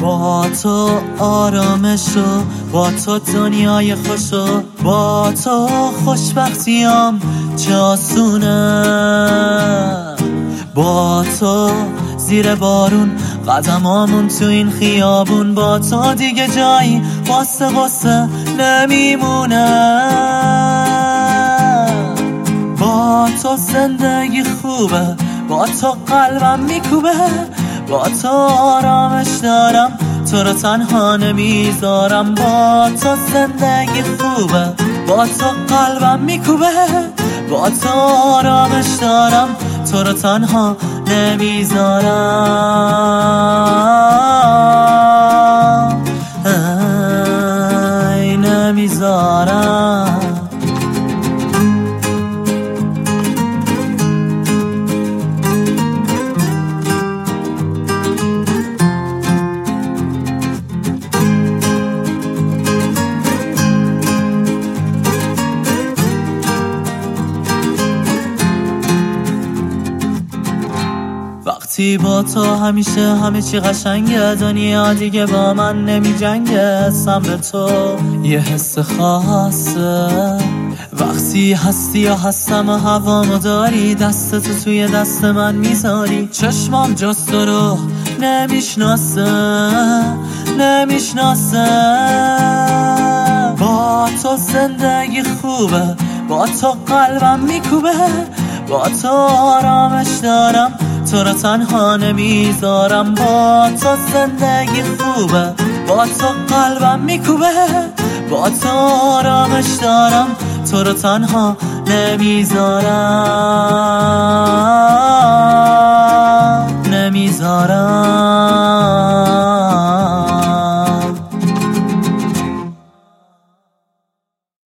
با تو آرامشو، با تو دنیای خوشو، با تو خوشبختیام چه آسونه. با تو زیر بارون قدمامون تو این خیابون، با تو دیگه جایی واسه قصه نمیمونه. با تو زندگی خوبه، با تو قلبم میکوبه، با تو آرامش دارم، تو رو تنها نمیذارم. با تو زندگی خوبه، با تو قلبم میکوبه، با تو آرامش دارم، تو رو تنها نمیذارم، نمیذارم. وقتی با تو همیشه همه چی قشنگه، دنیا دیگه با من نمی جنگه. حسم به تو یه حس خاصه، وقتی هستی یا هستم و هوامو داری، دستتو توی دست من میذاری. چشمام جز تو رو نمیشناسه، نمیشناسه. با تو زندگی خوبه، با تو قلبم میکوبه، با تو آرامش دارم، تو رو تنها نمیذارم. با تو زندگی خوبه، با تو قلبم میکوبه، با تو آرامش دارم، تو رو تنها نمیذارم، نمیذارم.